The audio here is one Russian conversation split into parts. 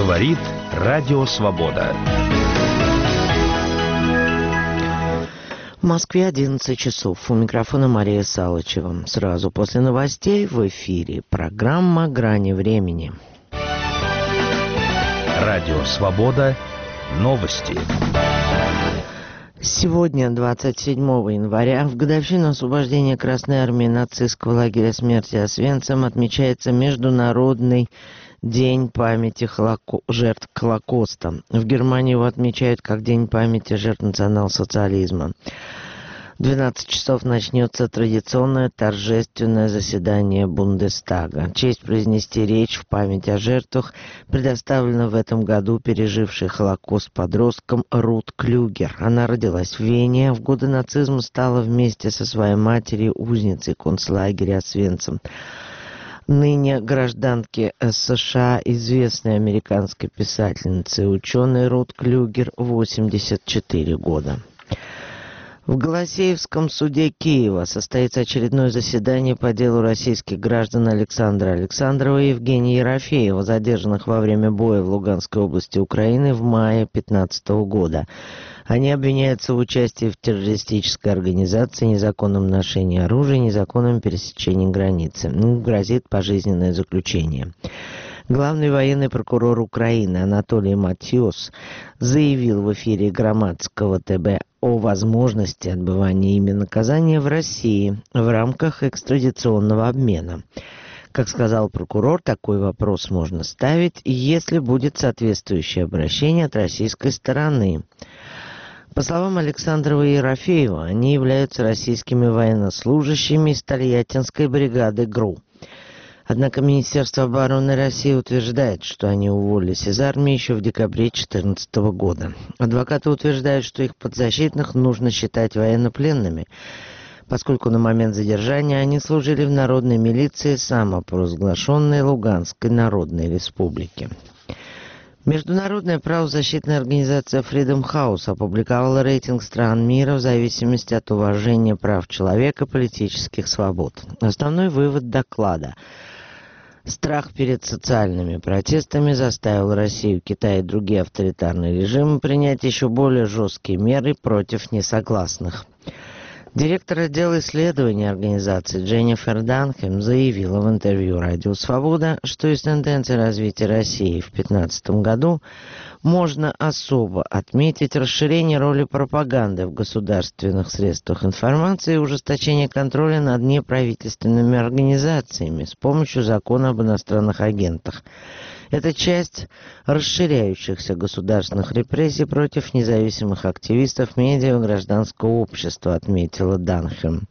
Говорит Радио Свобода. В Москве 11 часов. У микрофона Мария Салычева. Сразу после новостей в эфире программа «Грани времени». Радио Свобода. Новости. Сегодня, 27 января, в годовщину освобождения Красной Армии нацистского лагеря смерти Освенцим отмечается Международный День памяти жертв Холокоста. В Германии его отмечают как День памяти жертв национал-социализма. В 12 часов начнется традиционное торжественное заседание Бундестага. Честь произнести речь в память о жертвах предоставлена в этом году пережившей Холокост подросткам Рут Клюгер. Она родилась в Вене, в годы нацизма стала вместе со своей матерью узницей концлагеря Освенцим. Ныне гражданке США, известной американской писательнице и ученой Рут Клюгер, 84 года. В Голосеевском суде Киева состоится очередное заседание по делу российских граждан Александра Александрова и Евгения Ерофеева, задержанных во время боя в Луганской области Украины в мае 2015 года. Они обвиняются в участии в террористической организации, незаконном ношении оружия, незаконном пересечении границы. Им грозит пожизненное заключение. Главный военный прокурор Украины Анатолий Матьос заявил в эфире Громадского ТБ о возможности отбывания ими наказания в России в рамках экстрадиционного обмена. Как сказал прокурор, такой вопрос можно ставить, если будет соответствующее обращение от российской стороны. По словам Александрова и Ерофеева, они являются российскими военнослужащими из Тольяттинской бригады ГРУ. Однако Министерство обороны России утверждает, что они уволились из армии еще в декабре 2014 года. Адвокаты утверждают, что их подзащитных нужно считать военнопленными, поскольку на момент задержания они служили в народной милиции самопровозглашенной Луганской Народной Республики. Международная правозащитная организация Freedom House опубликовала рейтинг стран мира в зависимости от уважения прав человека и политических свобод. Основной вывод доклада: страх перед социальными протестами заставил Россию, Китай и другие авторитарные режимы принять еще более жесткие меры против несогласных. Директор отдела исследований организации Дженнифер Данхэм заявила в интервью «Радио Свобода», что из тенденций развития России в 2015 году можно особо отметить расширение роли пропаганды в государственных средствах информации и ужесточение контроля над неправительственными организациями с помощью закона об иностранных агентах. Это часть расширяющихся государственных репрессий против независимых активистов, медиа и гражданского общества, отметила Данхэм.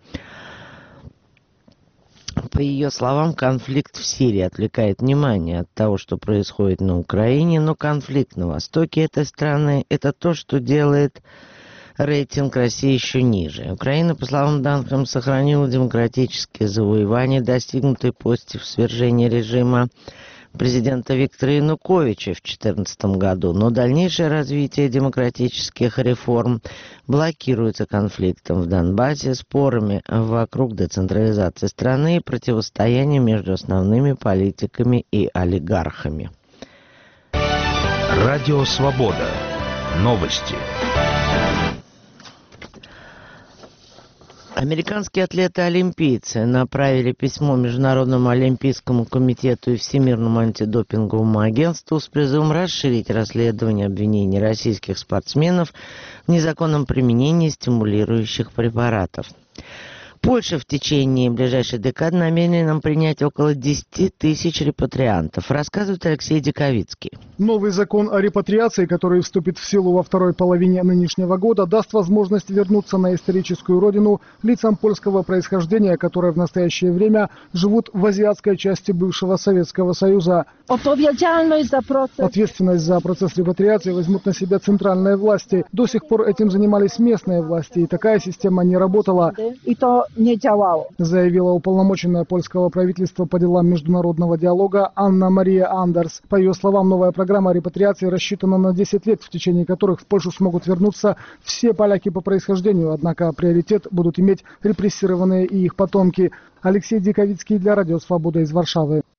По ее словам, конфликт в Сирии отвлекает внимание от того, что происходит на Украине, но конфликт на востоке этой страны – это то, что делает рейтинг России еще ниже. Украина, по словам Данхэм, сохранила демократические завоевания, достигнутые после свержения режима президента Виктора Януковича в 2014 году, но дальнейшее развитие демократических реформ блокируется конфликтом в Донбассе, спорами вокруг децентрализации страны и противостоянием между основными политиками и олигархами. Радио Свобода. Новости. Американские атлеты-олимпийцы направили письмо Международному олимпийскому комитету и Всемирному антидопинговому агентству с призывом расширить расследование обвинений российских спортсменов в незаконном применении стимулирующих препаратов. Польша в течение ближайшей декады намерена принять около 10 тысяч репатриантов, рассказывает Алексей Диковицкий. Новый закон о репатриации, который вступит в силу во второй половине нынешнего года, даст возможность вернуться на историческую родину лицам польского происхождения, которые в настоящее время живут в азиатской части бывшего Советского Союза. Ответственность за процесс репатриации возьмут на себя центральные власти. До сих пор этим занимались местные власти, и такая система не работала. Заявила уполномоченная польского правительства по делам международного диалога Анна-Мария Андерс. По ее словам, новая программа репатриации рассчитана на 10 лет, в течение которых в Польшу смогут вернуться все поляки по происхождению, однако приоритет будут иметь репрессированные и их потомки. Алексей Диковицкий для Радио Свобода из Варшавы.